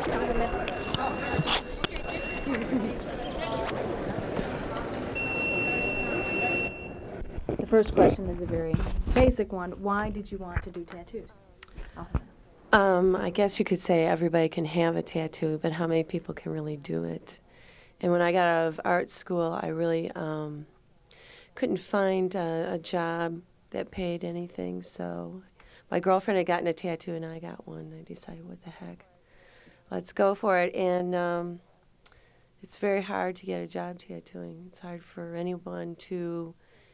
The first question is a very basic one. Why did you want to do tattoos? I guess you could say everybody can have a tattoo, but how many people can really do it? And when I got out of art school, I really couldn't find a job that paid anything. So my girlfriend had gotten a tattoo, and I got one. I decided, what the heck, let's go for it. And it's very hard to get a job tattooing. It's hard for anyone to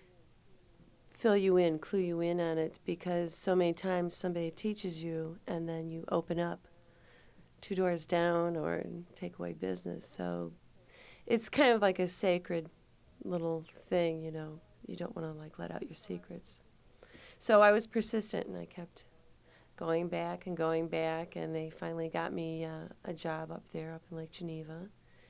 fill you in, clue you in on it, because so many times somebody teaches you and then you open up two doors down or take away business. So it's kind of like a sacred little thing, you know. You don't want to let out your secrets. So I was persistent and I kept going back, and they finally got me a job up there, up in Lake Geneva.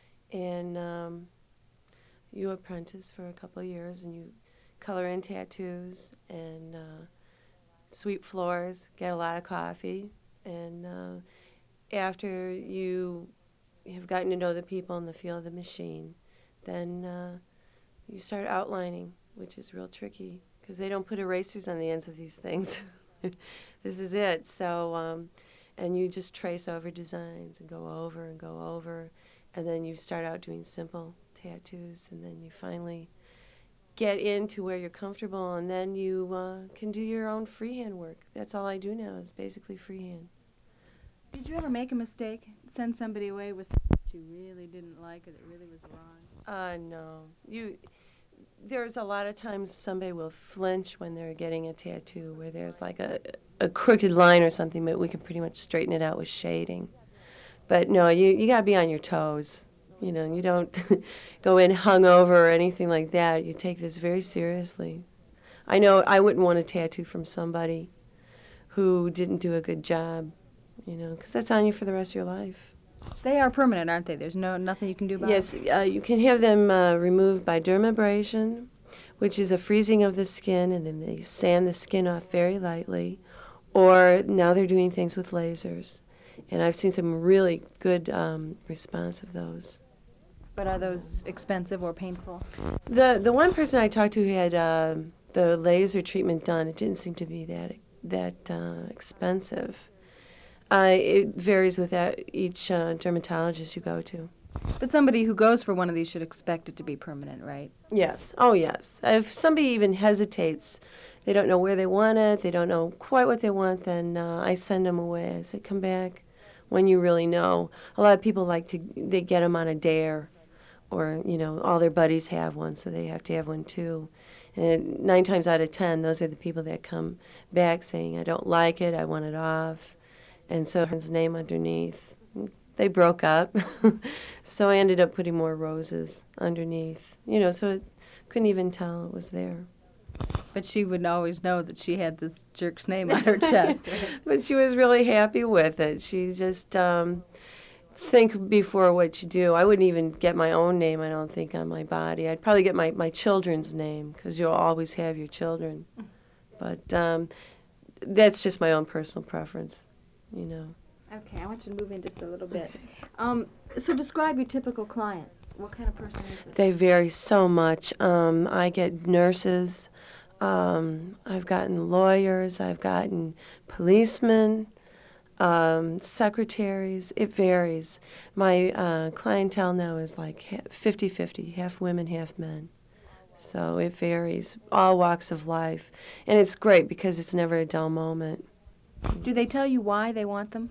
And you apprentice for a couple of years and you color in tattoos and sweep floors, get a lot of coffee, and after you have gotten to know the people and the feel of the machine, then you start outlining, which is real tricky because they don't put erasers on the ends of these things. This is it. So, and you just trace over designs and go over and go over, and then you start out doing simple tattoos, and then you finally get into where you're comfortable, and then you can do your own freehand work. That's all I do now is basically freehand. Did you ever make a mistake? Send somebody away with something that you really didn't like or that really was wrong? No. There's a lot of times somebody will flinch when they're getting a tattoo where there's like a crooked line or something, but we can pretty much straighten it out with shading. But no, you got to be on your toes. You know, you don't go in hungover or anything like that. You take this very seriously. I know I wouldn't want a tattoo from somebody who didn't do a good job, you know, because that's on you for the rest of your life. They are permanent, aren't they? There's nothing you can do about Yes, it? you can have them removed by dermabrasion, which is a freezing of the skin, and then they sand the skin off very lightly. Or now they're doing things with lasers, and I've seen some really good response of those. But are those expensive or painful? The one person I talked to who had the laser treatment done, it didn't seem to be that expensive. It varies with each dermatologist you go to. But somebody who goes for one of these should expect it to be permanent, right? Yes. Oh, yes. If somebody even hesitates, they don't know where they want it, they don't know quite what they want, then I send them away. I say, come back when you really know. A lot of people they get them on a dare, or, you know, all their buddies have one, so they have to have one too. And 9 times out of 10, those are the people that come back saying, I don't like it, I want it off. And so his name underneath. They broke up. So I ended up putting more roses underneath, you know, so it couldn't even tell it was there. But she would always know that she had this jerk's name on her chest. But she was really happy with it. She just think before what you do. I wouldn't even get my own name, I don't think, on my body. I'd probably get my children's name because you'll always have your children. But that's just my own personal preference, you know. Okay, I want you to move in just a little bit. So describe your typical client. What kind of person is this? They vary so much. I get nurses. I've gotten lawyers. I've gotten policemen, secretaries. It varies. My clientele now is like 50-50, half women, half men. So it varies, all walks of life. And it's great because it's never a dull moment. Do they tell you why they want them?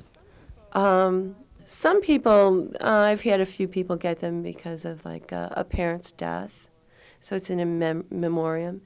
Some people, I've had a few people get them because of like a parent's death. So it's in a memoriam.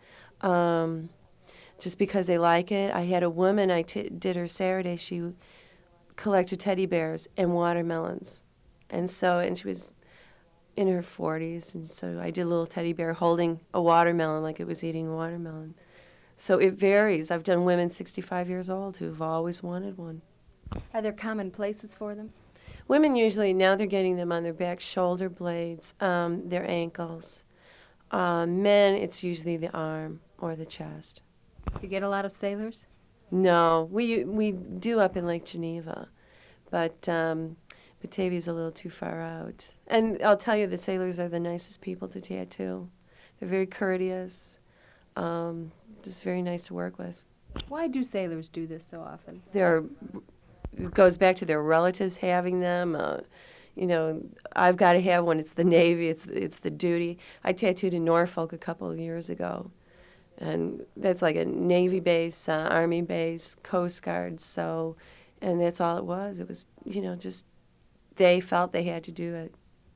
Just because they like it. I had a woman, did her Saturday, she collected teddy bears and watermelons. And she was in her 40s, and so I did a little teddy bear holding a watermelon like it was eating a watermelon. So it varies. I've done women 65 years old who've always wanted one. Are there common places for them? Women usually, now they're getting them on their back, shoulder blades, their ankles. Men, it's usually the arm or the chest. You get a lot of sailors? No, we do up in Lake Geneva, but Batavia's a little too far out. And I'll tell you, the sailors are the nicest people to tattoo. They're very courteous, just very nice to work with. Why do sailors do this so often? It goes back to their relatives having them. I've got to have one. It's the Navy. It's the duty. I tattooed in Norfolk a couple of years ago, and that's like a Navy base, Army base, Coast Guard. So, and that's all it was. It was, just they felt they had to do it.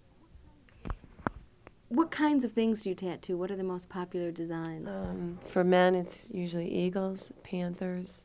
What kinds of things do you tattoo? What are the most popular designs? For men, it's usually eagles, panthers.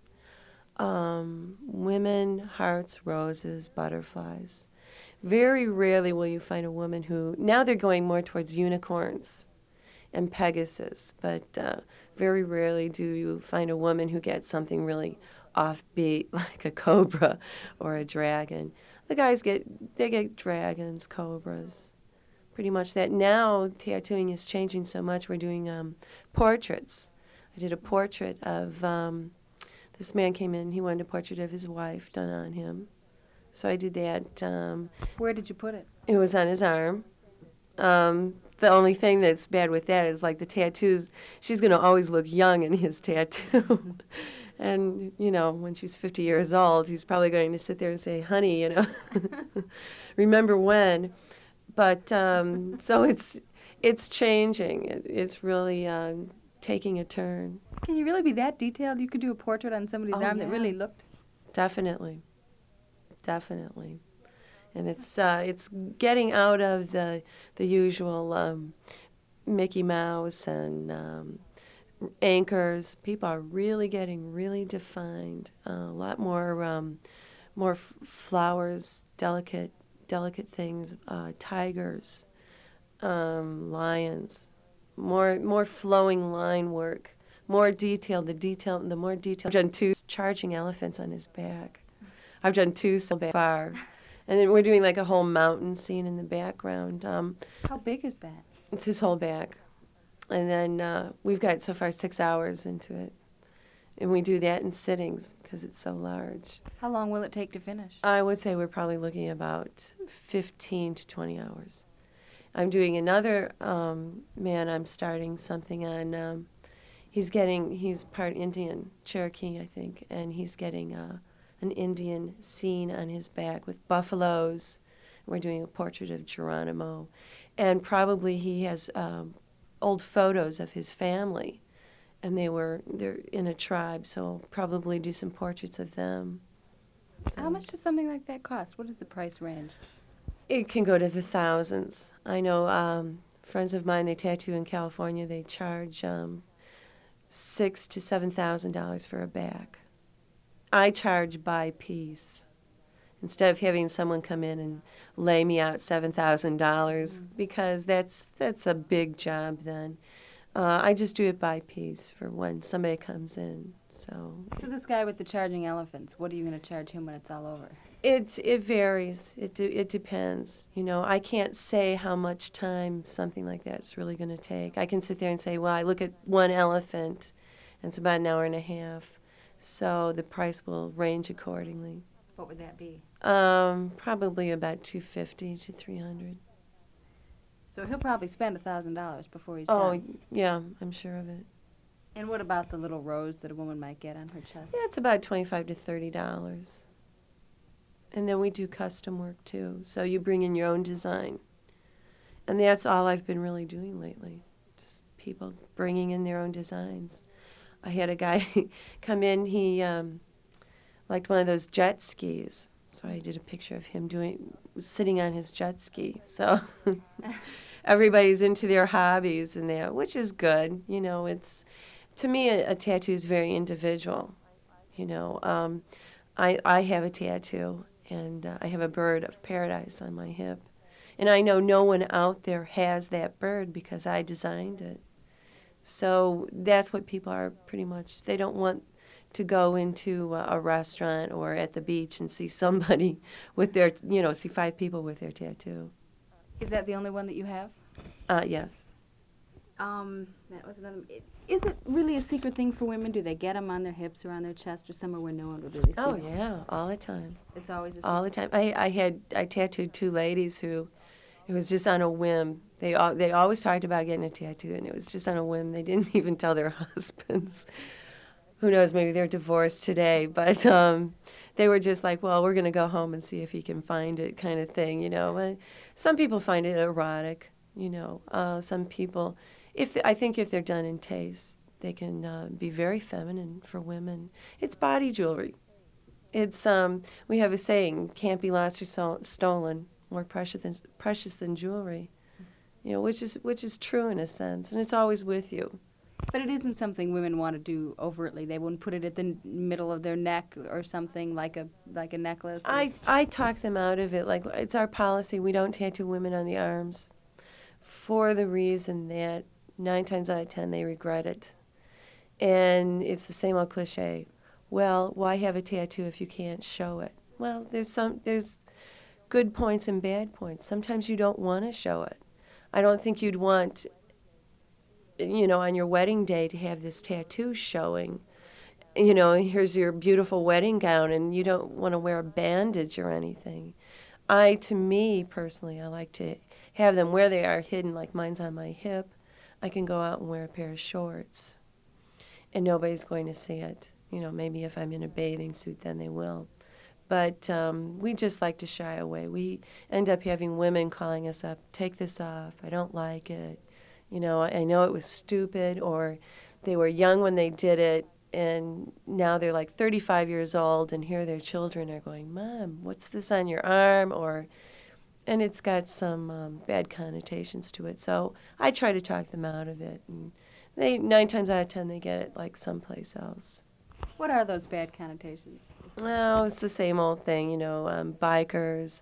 Women, hearts, roses, butterflies. Very rarely will you find a woman who, now they're going more towards unicorns and Pegasus, but very rarely do you find a woman who gets something really offbeat like a cobra or a dragon. The guys get dragons, cobras, pretty much that. Now tattooing is changing so much. We're doing portraits. I did a portrait of this man came in. He wanted a portrait of his wife done on him. So I did that. Where did you put it? It was on his arm. The only thing that's bad with that is like the tattoos, she's going to always look young in his tattoo. And, when she's 50 years old, he's probably going to sit there and say, honey, remember when. But so it's changing. It's really taking a turn. Can you really be that detailed? You could do a portrait on somebody's arm that really looked... Definitely. And it's getting out of the usual Mickey Mouse and anchors. People are really getting really defined. A lot more flowers, delicate things, tigers, lions, more flowing line work, more detail. The more detail. I've done 2 charging elephants on his back. I've done 2 so far. And then we're doing like a whole mountain scene in the background. How big is that? It's his whole back. And then we've got so far 6 hours into it. And we do that in sittings because it's so large. How long will it take to finish? I would say we're probably looking at about 15 to 20 hours. I'm doing another man I'm starting something on. He's part Indian, Cherokee, I think, and he's getting an Indian scene on his back with buffaloes. We're doing a portrait of Geronimo. And probably he has old photos of his family. And they're in a tribe, so I'll probably do some portraits of them. So how much does something like that cost? What is the price range? It can go to the thousands. I know friends of mine, they tattoo in California, they charge $6,000 to $7,000 for a back. I charge by piece. Instead of having someone come in and lay me out $7,000 because that's a big job then. I just do it by piece for when somebody comes in. So this guy with the charging elephants, what are you going to charge him when it's all over? It varies. It depends. I can't say how much time something like that's really going to take. I can sit there and say, well, I look at one elephant, and it's about an hour and a half. So the price will range accordingly. What would that be? Probably about $250 to $300. So he'll probably spend $1,000 before he's Oh, done. yeah, I'm sure of it. And what about the little rose that a woman might get on her chest? Yeah, it's about $25 to $30. And then we do custom work too. So you bring in your own design. And that's all I've been really doing lately. Just people bringing in their own designs. I had a guy come in, he liked one of those jet skis. So I did a picture of him sitting on his jet ski. So everybody's into their hobbies and that, which is good. It's, to me, a tattoo is very individual. I have a tattoo, and I have a bird of paradise on my hip. And I know no one out there has that bird because I designed it. So that's what people are pretty much, they don't want to go into a restaurant or at the beach and see somebody with their, see 5 people with their tattoo. Is that the only one that you have? Yes. That was another. Is it really a secret thing for women? Do they get them on their hips or on their chest or somewhere where no one would really see Oh them? yeah, all the time. It's always a All the secret. time. I tattooed two ladies who it was just on a whim. They always talked about getting a tattoo, and it was just on a whim. They didn't even tell their husbands. Who knows? Maybe they're divorced today, but they were just like, "Well, we're going to go home and see if he can find it," kind of thing, you know. And some people find it erotic, you know. Some people, I think if they're done in taste, they can be very feminine for women. It's body jewelry. It's we have a saying, can't be lost or stolen, more precious than jewelry. You know, which is true in a sense, and it's always with you. But it isn't something women want to do overtly. They wouldn't put it at the middle of their neck or something like a necklace. Or I talk them out of it. Like it's our policy. We don't tattoo women on the arms for the reason that 9 times out of 10 they regret it, and it's the same old cliche. Well, why have a tattoo if you can't show it? Well, there's good points and bad points. Sometimes you don't want to show it. I don't think you'd want, you know, on your wedding day to have this tattoo showing. You know, here's your beautiful wedding gown, and you don't want to wear a bandage or anything. To me personally, I like to have them where they are hidden, like mine's on my hip. I can go out and wear a pair of shorts, and nobody's going to see it. You know, maybe if I'm in a bathing suit, then they will. But we just like to shy away. We end up having women calling us up, take this off, I don't like it. You know, I know it was stupid, or they were young when they did it, and now they're like 35 years old, and here their children are going, Mom, what's this on your arm? And it's got some bad connotations to it. So I try to talk them out of it. And 9 times out of 10, they get it like someplace else. what are those bad connotations? Well, it's the same old thing, you know, bikers,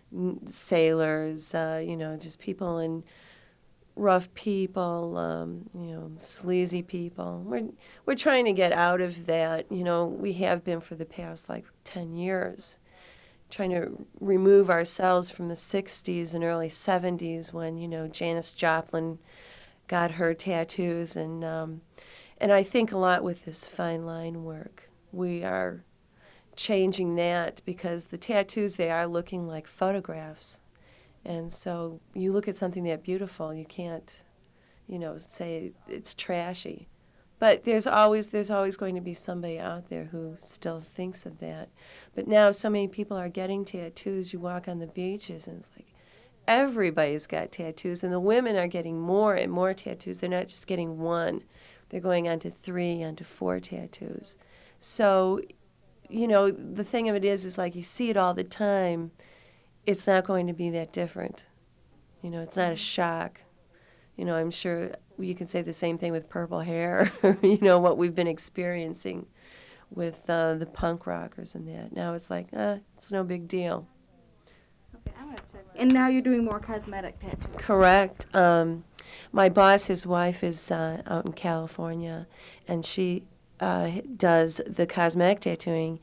sailors, you know, just people and rough people, you know, sleazy people. We're trying to get out of that. You know, we have been for the past like 10 years, trying to remove ourselves from the 60s and early 70s when, you know, Janis Joplin got her tattoos. And I think a lot with this fine line work. We are changing that because the tattoos, they are looking like photographs. And so you look at something that beautiful, you can't, you know, say it's trashy. But there's always going to be somebody out there who still thinks of that. But now so many people are getting tattoos. You walk on the beaches and it's like everybody's got tattoos, and the women are getting more and more tattoos. They're not just getting one. They're going on to 3, on to 4 tattoos. So, you know, the thing of it is like you see it all the time. It's not going to be that different. You know, it's not a shock. You know, I'm sure you can say the same thing with purple hair, you know, what we've been experiencing with the punk rockers and that. Now it's like, it's no big deal. Okay, I'm gonna check. And now you're doing more cosmetic tattoos. Correct. My boss, his wife, is out in California, and she does the cosmetic tattooing.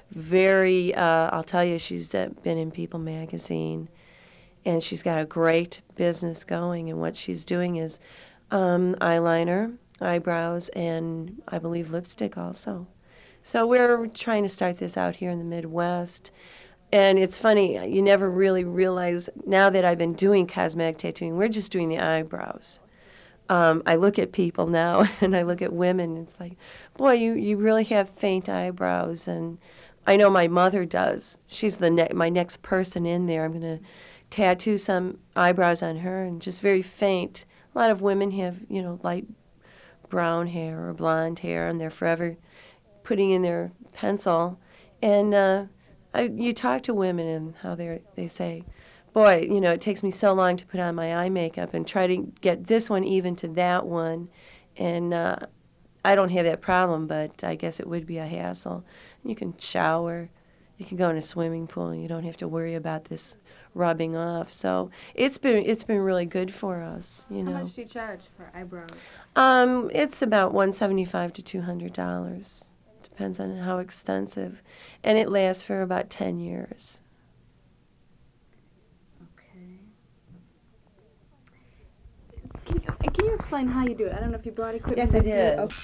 I'll tell you, she's been in People magazine, and she's got a great business going. And what she's doing is eyeliner, eyebrows, and I believe lipstick also. So we're trying to start this out here in the Midwest. And it's funny, you never really realize, now that I've been doing cosmetic tattooing, we're just doing the eyebrows. I look at people now, and I look at women, and it's like, boy, you really have faint eyebrows. And I know my mother does. She's my next person in there. I'm going to tattoo some eyebrows on her, and just very faint. A lot of women have, you know, light brown hair or blonde hair, and they're forever putting in their pencil. And you talk to women and how they say, boy, you know, it takes me so long to put on my eye makeup and try to get this one even to that one. And I don't have that problem, but I guess it would be a hassle. You can shower. You can go in a swimming pool, and you don't have to worry about this rubbing off. So it's been really good for us, you know. How much do you charge for eyebrows? It's about $175 to $200. Depends on how extensive, and it lasts for about 10 years. Okay. Can you explain how you do it? I don't know if you brought equipment. Yes, I with you. did. Oh,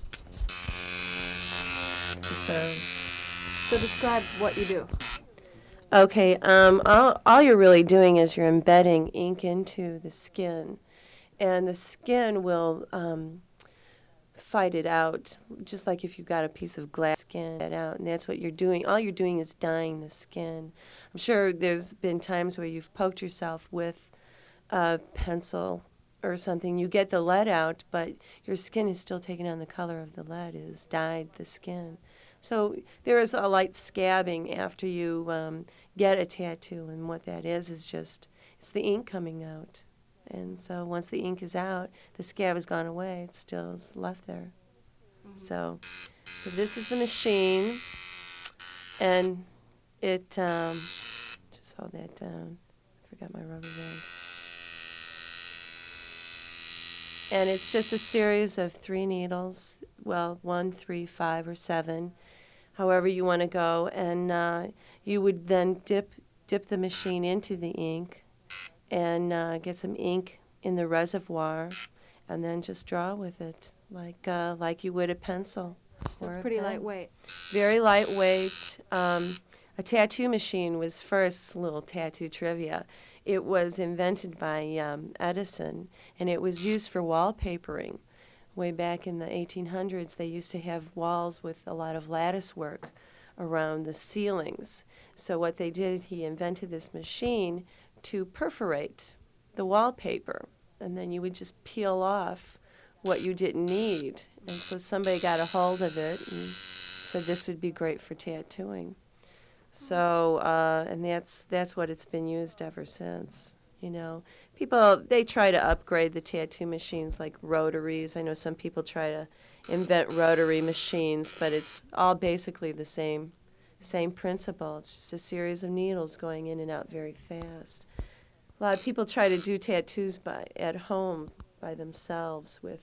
So, so describe what you do. okay, all you're really doing is you're embedding ink into the skin, and the skin will fight it out, just like if you've got a piece of glass, skin it out, and that's what you're doing. All you're doing is dyeing the skin. I'm sure there's been times where you've poked yourself with a pencil or something. You get the lead out, but your skin is still taking on the color of the lead. It has dyed the skin. So there is a light scabbing after you get a tattoo, and what that is just, it's the ink coming out. And so once the ink is out, the scab has gone away. It still is left there. So this is the machine, and it, just hold that down. I forgot my rubber band. And it's just a series of 3 needles, well, 1, 3, 5, or 7, however you want to go. And you would then dip the machine into the ink and get some ink in the reservoir, and then just draw with it like you would a pencil. So it's pretty lightweight. Very lightweight. A tattoo machine was first, little tattoo trivia. It was invented by Edison, and it was used for wallpapering. Way back in the 1800s, they used to have walls with a lot of lattice work around the ceilings. So what they did, he invented this machine to perforate the wallpaper, and then you would just peel off what you didn't need. And so somebody got a hold of it and said this would be great for tattooing. So, and that's what it's been used ever since. You know, people, they try to upgrade the tattoo machines like rotaries. I know some people try to invent rotary machines, but it's all basically the same principle. It's just a series of needles going in and out very fast. A lot of people try to do tattoos at home by themselves with,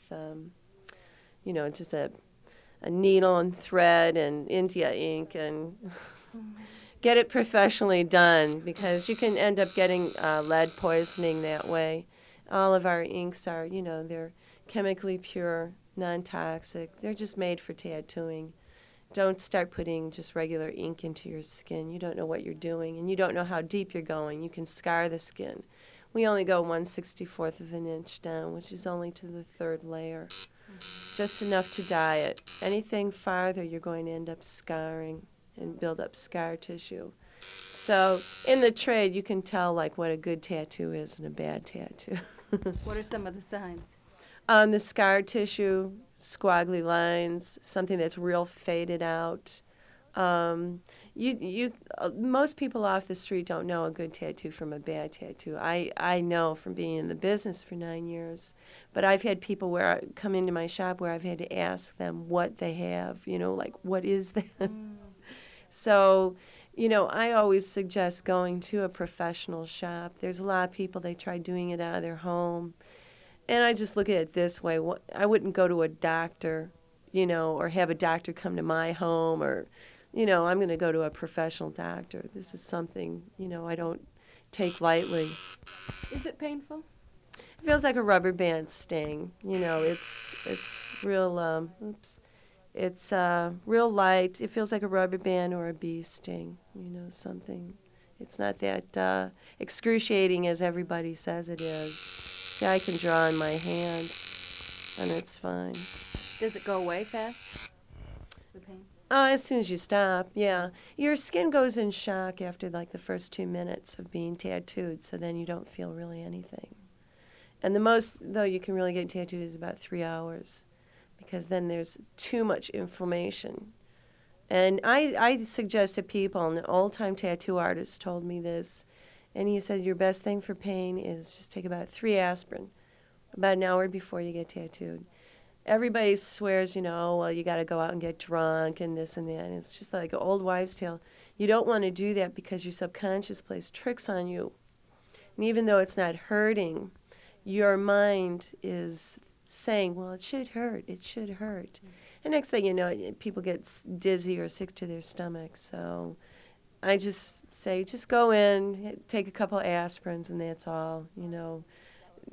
just a needle and thread and India ink and get it professionally done, because you can end up getting lead poisoning that way. All of our inks are, they're chemically pure, non-toxic. They're just made for tattooing. Don't start putting just regular ink into your skin. You don't know what you're doing, and you don't know how deep you're going. You can scar the skin. We only go 1/64 of an inch down, which is only to the 3rd layer. Just enough to dye it. Anything farther, you're going to end up scarring and build up scar tissue. So in the trade, you can tell like what a good tattoo is and a bad tattoo. What are some of the signs? The scar tissue, squiggly lines, something that's real faded out. Most people off the street don't know a good tattoo from a bad tattoo. I know from being in the business for 9 years, but I've had people where I come into my shop where I've had to ask them what they have, like what is that? So, I always suggest going to a professional shop. There's a lot of people, they try doing it out of their home. And I just look at it this way. I wouldn't go to a doctor, or have a doctor come to my home, or, I'm going to go to a professional doctor. This is something, I don't take lightly. Is it painful? It feels like a rubber band sting. It's real, it's real light. It feels like a rubber band or a bee sting, something. It's not that excruciating as everybody says it is. Yeah, I can draw in my hand, and it's fine. Does it go away fast, the pain? As soon as you stop, yeah. Your skin goes in shock after like the first 2 minutes of being tattooed, so then you don't feel really anything. And the most, though, you can really get tattooed is about 3 hours, because then there's too much inflammation. And I suggest to people, and an old-time tattoo artist told me this, and he said your best thing for pain is just take about 3 aspirin, about an hour before you get tattooed. Everybody swears, well, you got to go out and get drunk and this and that. And it's just like an old wives' tale. You don't want to do that because your subconscious plays tricks on you. And even though it's not hurting, your mind is saying, well, it should hurt. It should hurt. And next thing you know, people get dizzy or sick to their stomach. So I just say, just go in, take a couple aspirins, and that's all,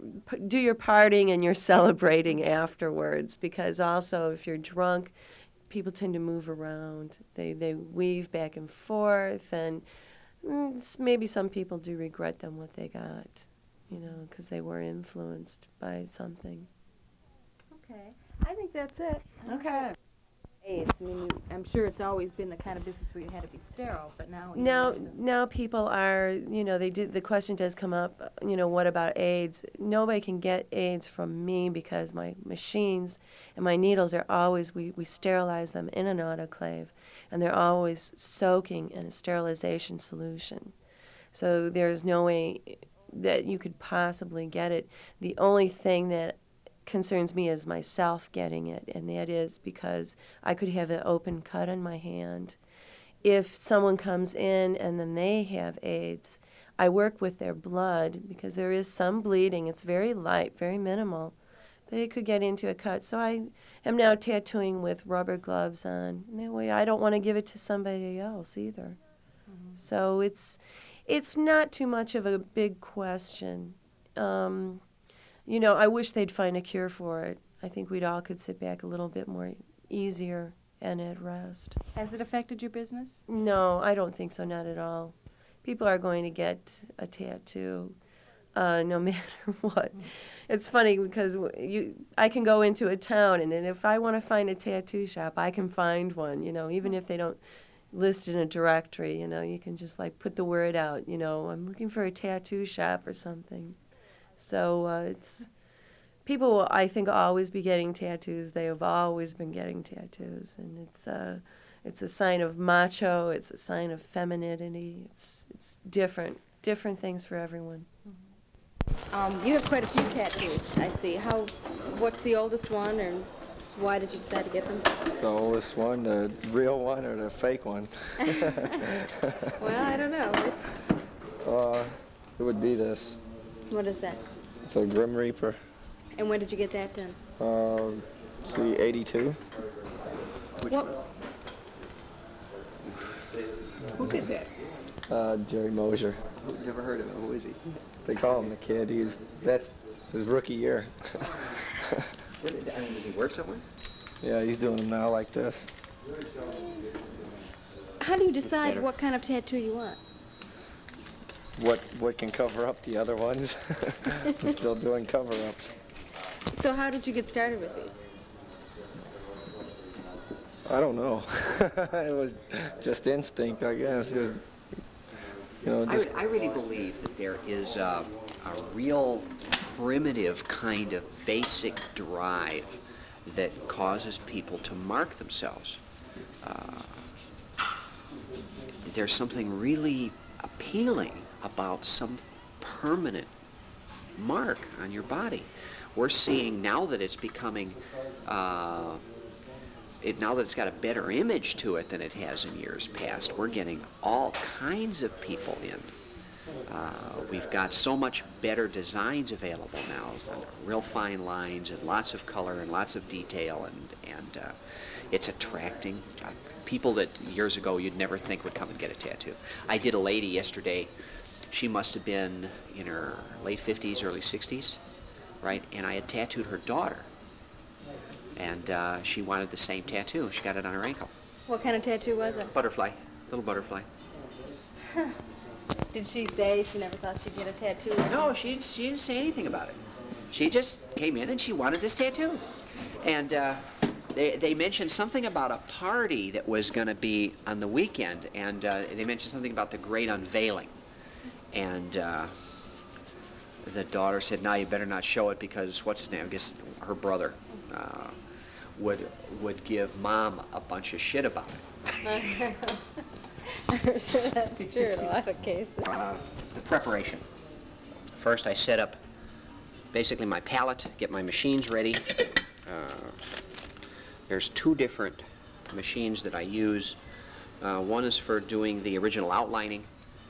do your partying and your celebrating afterwards, because also if you're drunk, people tend to move around. They weave back and forth, and maybe some people do regret them what they got, because they were influenced by something. Okay. I think that's it. Okay. AIDS. I mean, I'm sure it's always been the kind of business where you had to be sterile, but now Now people are, the question does come up, what about AIDS? Nobody can get AIDS from me because my machines and my needles are always, we sterilize them in an autoclave, and they're always soaking in a sterilization solution. So there's no way that you could possibly get it. The only thing that concerns me is myself getting it, and that is because I could have an open cut on my hand. If someone comes in and then they have AIDS, I work with their blood because there is some bleeding. It's very light, very minimal, but it could get into a cut. So I am now tattooing with rubber gloves on. And that way I don't want to give it to somebody else either. Mm-hmm. So it's not too much of a big question. I wish they'd find a cure for it. I think we'd all could sit back a little bit more easier and at rest. Has it affected your business? No, I don't think so, not at all. People are going to get a tattoo no matter what. It's funny because I can go into a town, and then if I want to find a tattoo shop, I can find one, even if they don't list in a directory, you can just put the word out, I'm looking for a tattoo shop or something. So people will, I think, always be getting tattoos. They have always been getting tattoos, and it's a sign of macho. It's a sign of femininity. It's different things for everyone. You have quite a few tattoos, I see. What's the oldest one, and why did you decide to get them? The oldest one, the real one, or the fake one? Well, I don't know. Which? It would be this. What is that? It's a Grim Reaper. And when did you get that done? See, 82. What? Who did that? Jerry Mosier. Never heard of him. Who is he? They call him the kid. That's his rookie year. Does he work somewhere? Yeah, he's doing them now like this. How do you decide what kind of tattoo you want? What can cover up the other ones? I'm still doing cover-ups. So how did you get started with these? I don't know. It was just instinct, I guess. It was, I really believe that there is a real primitive kind of basic drive that causes people to mark themselves. There's something really appealing about some permanent mark on your body. We're seeing now that it's becoming, now that it's got a better image to it than it has in years past, we're getting all kinds of people in. We've got so much better designs available now, real fine lines and lots of color and lots of detail, and it's attracting people that years ago you'd never think would come and get a tattoo. I did a lady yesterday. She must have been in her late 50s, early 60s, right? And I had tattooed her daughter. And she wanted the same tattoo. She got it on her ankle. What kind of tattoo was it? Butterfly, little butterfly. Did she say she never thought she'd get a tattoo? No, she didn't say anything about it. She just came in and she wanted this tattoo. And they mentioned something about a party that was going to be on the weekend, and they mentioned something about the great unveiling. And the daughter said, "No, you better not show it because what's his name? I guess her brother would give Mom a bunch of shit about it." I'm sure that's true in a lot of cases. The preparation. First, I set up basically my palette, get my machines ready. There's two different machines that I use. One is for doing the original outlining.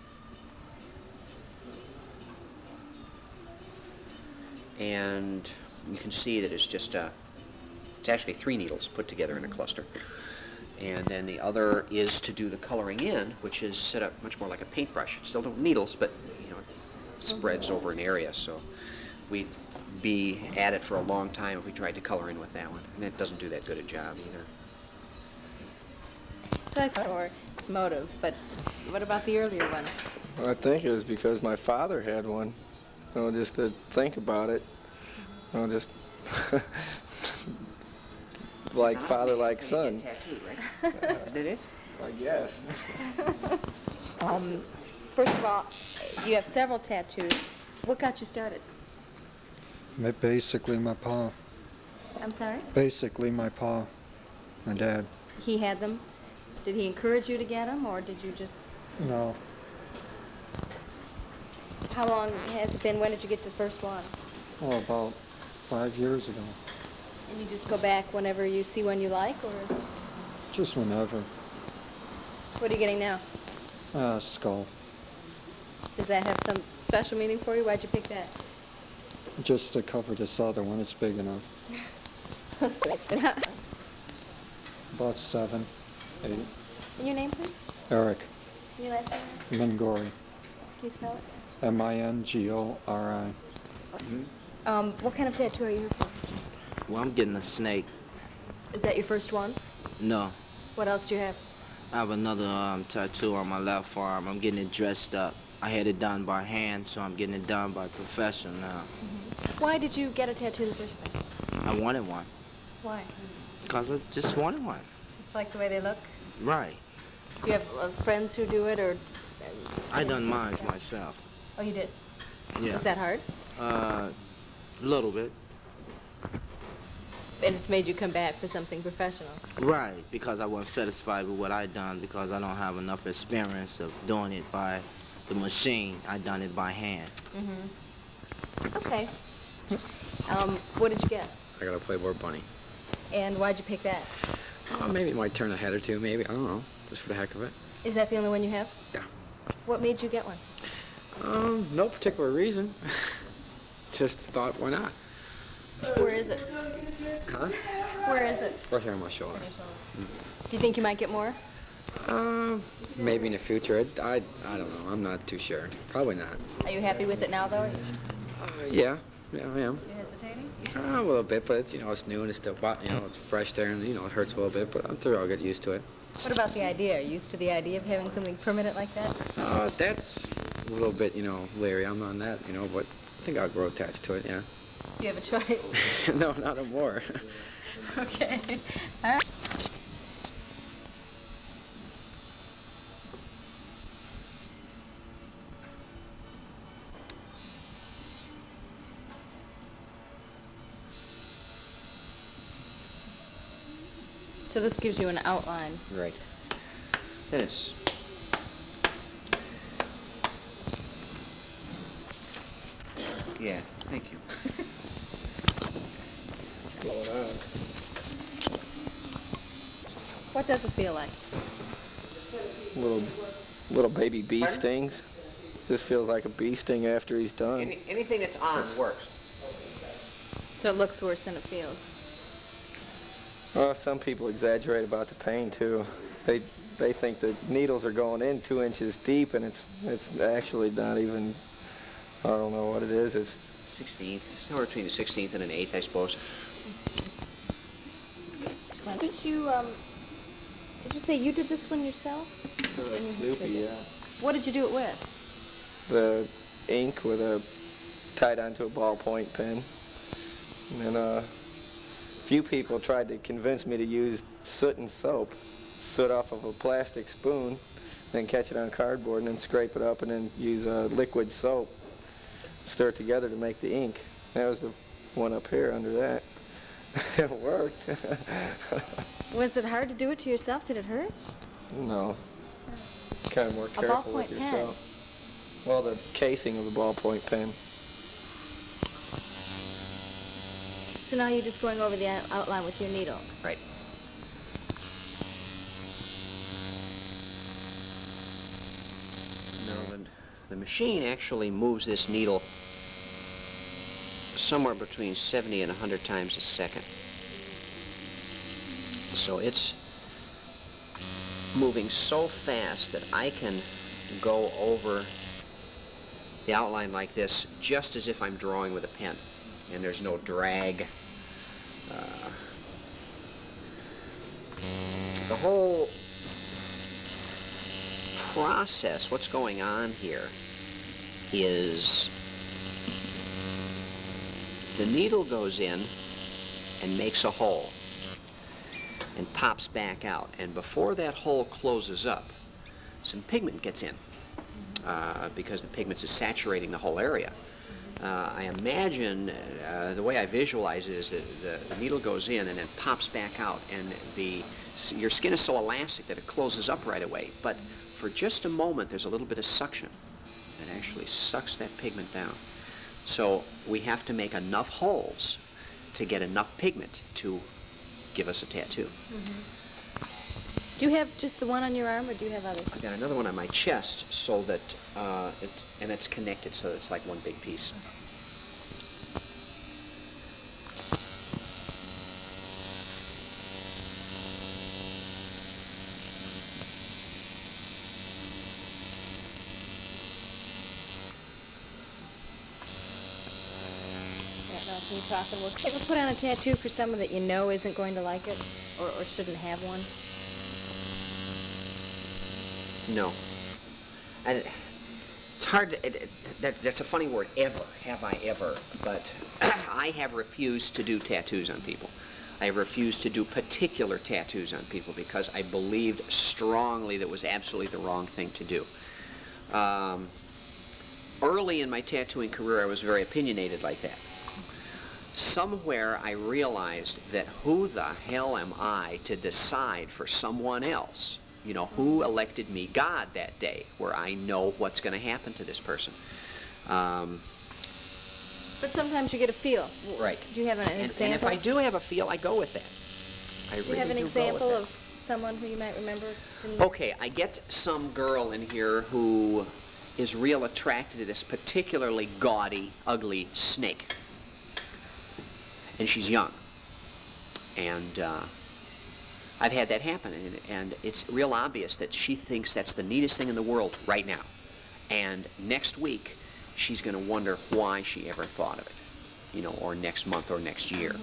And you can see that it's actually 3 needles put together in a cluster. And then the other is to do the coloring in, which is set up much more like a paintbrush. It's still needles, but it spreads over an area. So we'd be at it for a long time if we tried to color in with that one. And it doesn't do that good a job either. So I thought, or it's motive, but what about the earlier ones? I think it was because my father had one. You know, just to think about it. You know, just like father, like son. Tattoo, right? Isn't that it? I guess. First of all, you have several tattoos. What got you started? Basically, my pa. I'm sorry? Basically, my pa. My dad. He had them. Did he encourage you to get them, or did you just... No. How long has it been? When did you get the first one? Oh, about 5 years ago. And you just go back whenever you see one you like, or Just whenever. what are you getting now? Skull. Does that have some special meaning for you? Why'd you pick that? Just to cover this other one. It's big enough. About 7, 8. And your name, please? Eric And your last name? Mingori. Can you spell it? Mingori. What kind of tattoo are you here for? Well, I'm getting a snake. Is that your first one? No. What else do you have? I have another tattoo on my left arm. I'm getting it dressed up. I had it done by hand, so I'm getting it done by professional now. Why did you get a tattoo in the first place? I wanted one. Why? Because I just wanted one. Just like the way they look? Right. Do you have friends who do it, or... I done mine myself. Oh, you did? Yeah. Was that hard? A little bit. And it's made you come back for something professional? Right, because I wasn't satisfied with what I done because I don't have enough experience of doing it by the machine. I done it by hand. Okay. What did you get? I got a Playboy bunny. And why'd you pick that? Maybe it might turn a head or two, maybe. I don't know. Just for the heck of it. Is that the only one you have? Yeah. What made you get one? No particular reason. Just thought, why not? Where is it? Huh? Where is it? Right here on my shoulder. Do you think you might get more? Maybe in the future. I don't know. I'm not too sure. Probably not. Are you happy with it now, though? Yeah. Yeah, I am. You hesitating? A little bit, but it's, it's new and it's still, it's fresh there and, it hurts a little bit, but I'm sure I'll get used to it. What about the idea? Are you used to the idea of having something permanent like that? That's a little bit, leery. I'm on that, but I think I'll grow attached to it, yeah. Do you have a choice? No, not anymore. Okay. All right. So this gives you an outline. Right. Then it's... Yeah, thank you. What does it feel like? Little baby bee stings. This feels like a bee sting after he's done. Anything that's on works. So it looks worse than it feels. Well, some people exaggerate about the pain too. They think the needles are going in 2 inches deep, and it's actually not even. I don't know what it is. It's 16th, somewhere between the 16th and an 8th, I suppose. Did you say you did this one yourself? Snoopy, yeah. What did you do it with? The ink tied onto a ballpoint pen, and then few people tried to convince me to use soot and soap, soot off of a plastic spoon, then catch it on cardboard, and then scrape it up, and then use liquid soap, stir it together to make the ink. That was the one up here under that. It worked. Was it hard to do it to yourself? Did it hurt? No. Kind of more A careful with ballpoint pen. yourself. Well, the casing of the ballpoint pen. So now you're just going over the outline with your needle. Right. Now, the machine actually moves this needle somewhere between 70 and 100 times a second. So it's moving so fast that I can go over the outline like this, just as if I'm drawing with a pen, and there's no drag. The whole process, what's going on here, is the needle goes in and makes a hole and pops back out. And before that hole closes up, some pigment gets in because the pigment is saturating the whole area. I imagine, the way I visualize it is that the needle goes in and then pops back out, and your skin is so elastic that it closes up right away. But for just a moment, there's a little bit of suction that actually sucks that pigment down. So we have to make enough holes to get enough pigment to give us a tattoo. Do you have just the one on your arm, or do you have others? I've got another one on my chest, so that and it's connected, so it's like one big piece. Can you talk a little? Ever put on a tattoo for someone that you know isn't going to like it, or shouldn't have one? No. And it's hard to, that's a funny word, ever. Have I ever? But I have refused to do tattoos on people. I have refused to do particular tattoos on people because I believed strongly that it was absolutely the wrong thing to do. Early in my tattooing career, I was very opinionated like that. Somewhere I realized that who the hell am I to decide for someone else? You know, who elected me God that day, where I know what's going to happen to this person. But sometimes you get a feel. Right. Do you have an example? And if I do have a feel, I go with that. Do you have an example of someone who you might remember? Okay, I get some girl in here who is real attracted to this particularly gaudy, ugly snake. And she's young. And I've had that happen, and it's real obvious that she thinks that's the neatest thing in the world right now. And next week, she's going to wonder why she ever thought of it, you know, or next month or next year.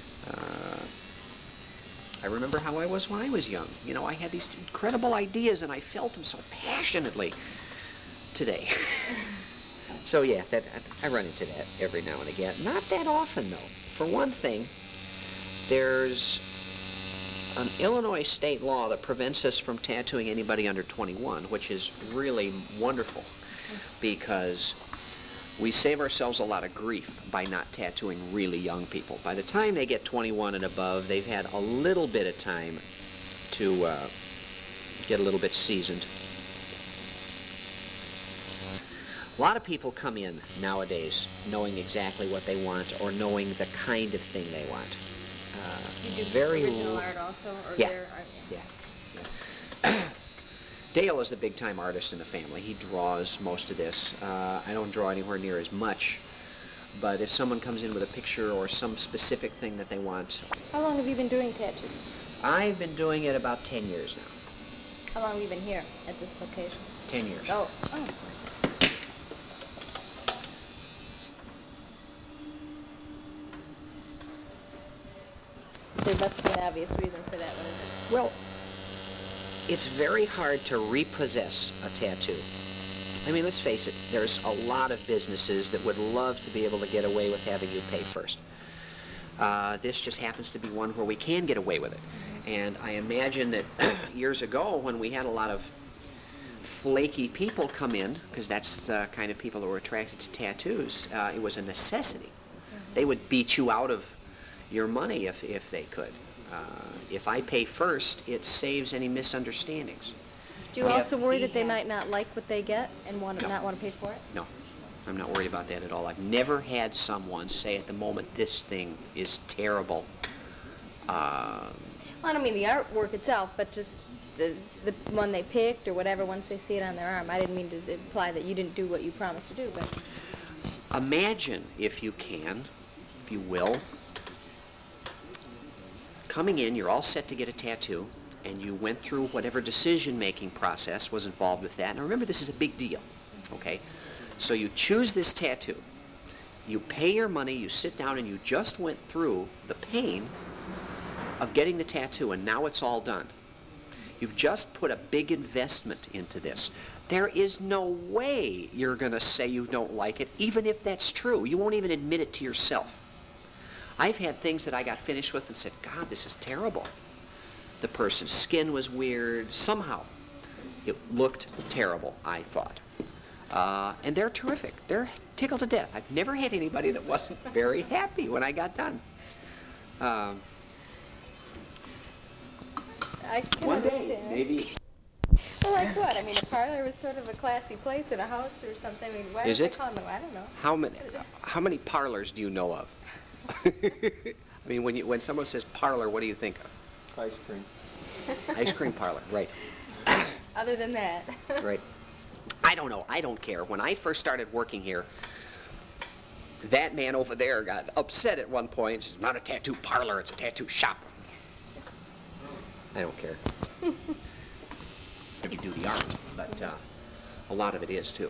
I remember how I was when I was young. You know, I had these incredible ideas, and I felt them so passionately today. So yeah, I run into that every now and again. Not that often, though. For one thing, there's an Illinois state law that prevents us from tattooing anybody under 21, which is really wonderful because we save ourselves a lot of grief by not tattooing really young people. By the time they get 21 and above, they've had a little bit of time to get a little bit seasoned. A lot of people come in nowadays knowing exactly what they want or knowing the kind of thing they want. You do very original art also, or yeah. their art? Yeah. Dale is the big-time artist in the family. He draws most of this. I don't draw anywhere near as much, but if someone comes in with a picture or some specific thing that they want... How long have you been doing tattoos? I've been doing it about 10 years now. How long have you been here at this location? 10 years. Oh. There must be an obvious reason for that one, isn't Well, it's very hard to repossess a tattoo. I mean, let's face it, there's a lot of businesses that would love to be able to get away with having you pay first. This just happens to be one where we can get away with it. And I imagine that years ago when we had a lot of flaky people come in, because that's the kind of people that were attracted to tattoos, it was a necessity. They would beat you out of your money if they could. If I pay first, it saves any misunderstandings. Do you also worry that they might not like what they get and not want to pay for it? No, I'm not worried about that at all. I've never had someone say at the moment, this thing is terrible. Well, I don't mean the artwork itself, but just the one they picked or whatever once they see it on their arm. I didn't mean to imply that you didn't do what you promised to do, but... Imagine, if you can, if you will, coming in, you're all set to get a tattoo, and you went through whatever decision-making process was involved with that. Now remember, this is a big deal, okay? So you choose this tattoo. You pay your money, you sit down, and you just went through the pain of getting the tattoo, and now it's all done. You've just put a big investment into this. There is no way you're going to say you don't like it, even if that's true. You won't even admit it to yourself. I've had things that I got finished with and said, God, this is terrible. The person's skin was weird. Somehow, it looked terrible, I thought. And they're terrific. They're tickled to death. I've never had anybody that wasn't very happy when I got done. I can One understand. day, maybe. Well, like what? I mean, a parlor was sort of a classy place in a house or something. I mean, why Is they it? call them? I don't know. How many parlors do you know of? I mean, when someone says parlor, what do you think of? Ice cream. Ice cream parlor, right. Other than that. Right. I don't know. I don't care. When I first started working here, that man over there got upset at one point. It's not a tattoo parlor, it's a tattoo shop. I don't care. If you do the art, but a lot of it is too.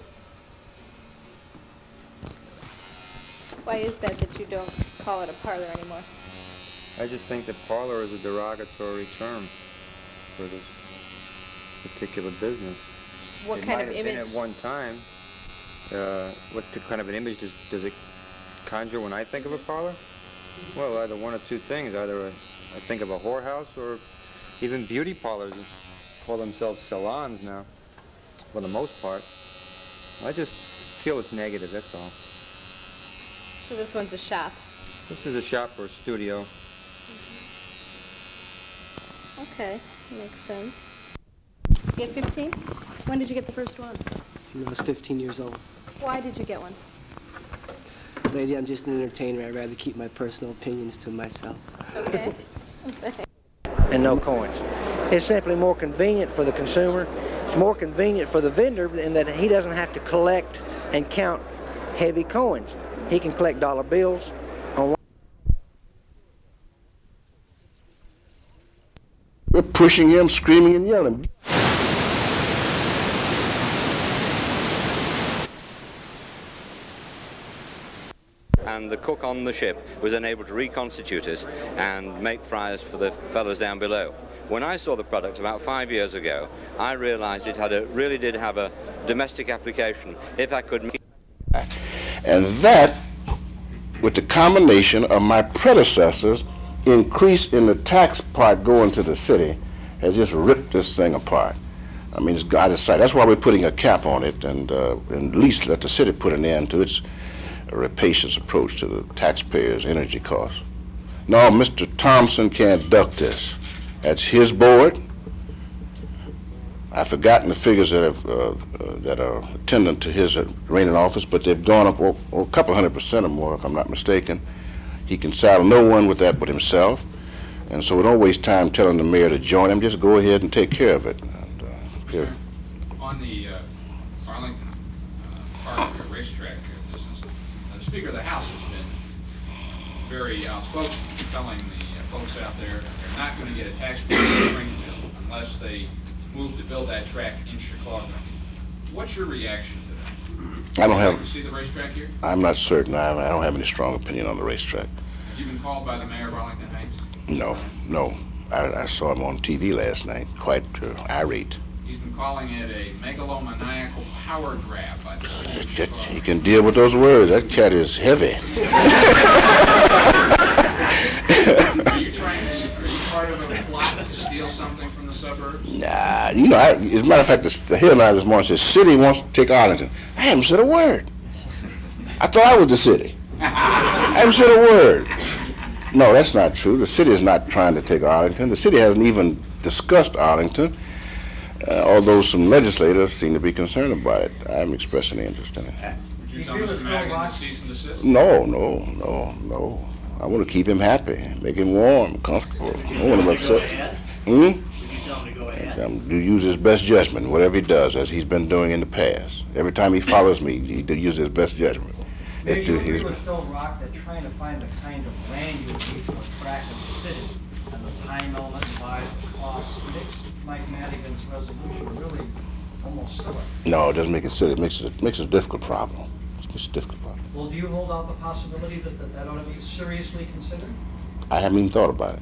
Why is that you don't call it a parlor anymore? I just think that parlor is a derogatory term for this particular business. What It kind might of have been image? at one time. What kind of an image does it conjure when I think of a parlor? Well, either one or two things. Either I think of a whorehouse, or even beauty parlors call themselves salons now, for the most part. I just feel it's negative, that's all. So this one's a shop. This is a shop or a studio. Okay, makes sense. You had 15? When did you get the first one? When I was 15 years old. Why did you get one? Lady, I'm just an entertainer. I'd rather keep my personal opinions to myself. Okay. And no coins. It's simply more convenient for the consumer. It's more convenient for the vendor in that he doesn't have to collect and count heavy coins. He can collect dollar bills on one. We're pushing him, screaming and yelling. And the cook on the ship was then able to reconstitute it and make fryers for the fellows down below. When I saw the product about 5 years ago, I realized it really did have a domestic application. If I could meet. And that, with the combination of my predecessors' increase in the tax part going to the city, has just ripped this thing apart. I mean, it's out of sight. That's why we're putting a cap on it, and at least let the city put an end to its rapacious approach to the taxpayers' energy costs. No, Mr. Thompson can't duck this. That's his board. I've forgotten the figures that are attendant to his reigning office, but they've gone up a couple 100% or more, if I'm not mistaken. He can saddle no one with that but himself, and so we don't waste time telling the mayor to join him. Just go ahead and take care of it. And, on the Arlington Park racetrack business, the Speaker of the House has been very outspoken, telling the folks out there they're not going to get a tax break in Springfield unless they move to build that track in Chicago. What's your reaction to that? I don't have. Would you like to see the racetrack here? I'm not certain. I don't have any strong opinion on the racetrack. Have you been called by the mayor of Arlington Heights? No. I saw him on TV last night, quite irate. He's been calling it a megalomaniacal power grab by the city of Chicago. He can deal with those words. That cat is heavy. Are you part of a plot to steal something from the suburbs? Nah, you know, as a matter of fact, the headline this morning says, city wants to take Arlington. I haven't said a word. I thought I was the city. I haven't said a word. No, that's not true. The city is not trying to take Arlington. The city hasn't even discussed Arlington, although some legislators seem to be concerned about it. I haven't expressed any interest in it. Would you tell Mr. Madigan to cease and desist? No. I want to keep him happy, make him warm, comfortable. I want him upset. Would you tell him to go ahead? To use his best judgment, whatever he does, as he's been doing in the past. Every time he follows me, he uses his best judgment. Maybe you agree with Phil Rock that trying to find the kind of land you would need to attract in the city and the time element involved, the cost, makes Mike Madigan's resolution really almost silly. No, it doesn't make it silly. It makes it a difficult problem. It's a difficult problem. Well, do you hold out the possibility that ought to be seriously considered? I haven't even thought about it.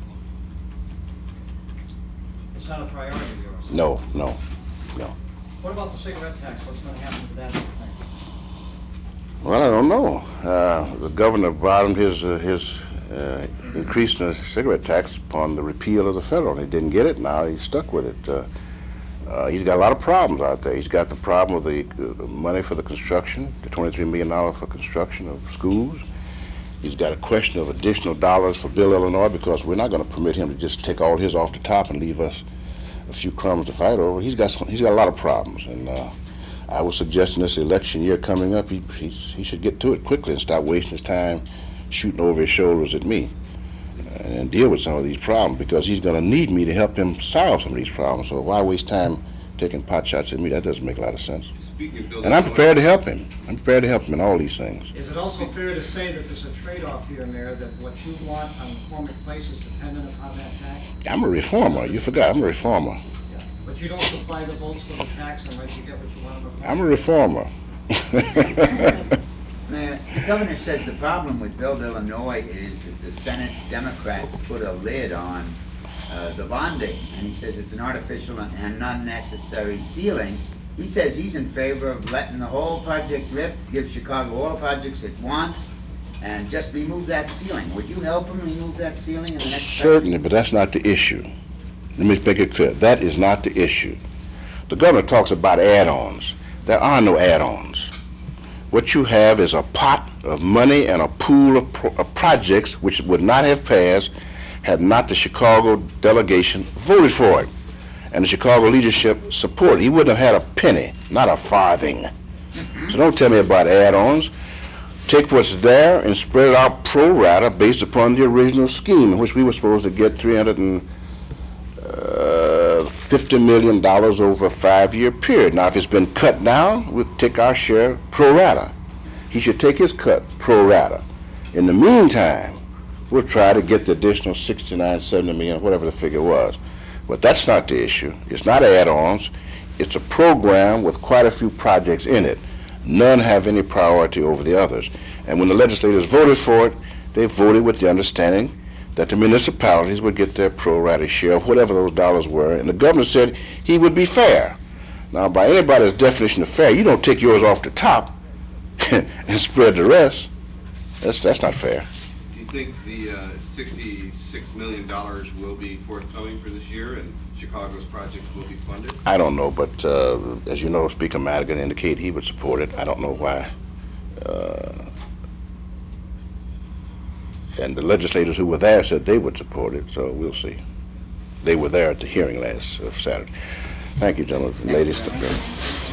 It's not a priority of yours. No. What about the cigarette tax? What's going to happen to that thing? Well, I don't know. The governor bottomed his increase in the cigarette tax upon the repeal of the federal. He didn't get it. Now he's stuck with it. He's got a lot of problems out there. He's got the problem of the money for the construction, the $23 million for construction of schools. He's got a question of additional dollars for Bill Illinois, because we're not going to permit him to just take all his off the top and leave us a few crumbs to fight over. He's got a lot of problems, and I was suggesting this election year coming up, he should get to it quickly and stop wasting his time shooting over his shoulders at me and deal with some of these problems, because he's going to need me to help him solve some of these problems. So why waste time taking pot shots at me? That doesn't make a lot of sense. And I'm prepared to help him. I'm prepared to help him in all these things. Is it also fair to say that there's a trade-off here, Mayor, that what you want on the former place is dependent upon that tax? I'm a reformer. You forgot, I'm a reformer. Yeah. But you don't supply the votes for the tax unless you get what you want. I'm a reformer. Mayor, the governor says the problem with Bill Illinois is that the Senate Democrats put a lid on the bonding, and he says it's an artificial and unnecessary ceiling. He says he's in favor of letting the whole project rip, give Chicago all projects it wants, and just remove that ceiling. Would you help him remove that ceiling in the next Certainly, but that's not the issue. Let me make it clear. That is not the issue. The governor talks about add-ons. There are no add-ons. What you have is a pot of money and a pool of projects which would not have passed had not the Chicago delegation voted for it and the Chicago leadership supported. He wouldn't have had a penny, not a farthing. So don't tell me about add-ons. Take what's there and spread it out pro rata based upon the original scheme in which we were supposed to get $350 million over a 5-year period. Now, if it's been cut down, we'll take our share pro rata. He should take his cut pro rata. In the meantime, we'll try to get the additional 69, 70 million, whatever the figure was. But that's not the issue. It's not add-ons. It's a program with quite a few projects in it. None have any priority over the others. And when the legislators voted for it, they voted with the understanding that the municipalities would get their pro rata share of whatever those dollars were. And the governor said he would be fair. Now, by anybody's definition of fair, you don't take yours off the top and spread the rest. That's not fair. Do you think the $66 million will be forthcoming for this year and Chicago's project will be funded? I don't know, but as you know, Speaker Madigan indicated he would support it. I don't know why. And the legislators who were there said they would support it, so we'll see. They were there at the hearing last Saturday. Thank you, gentlemen and ladies.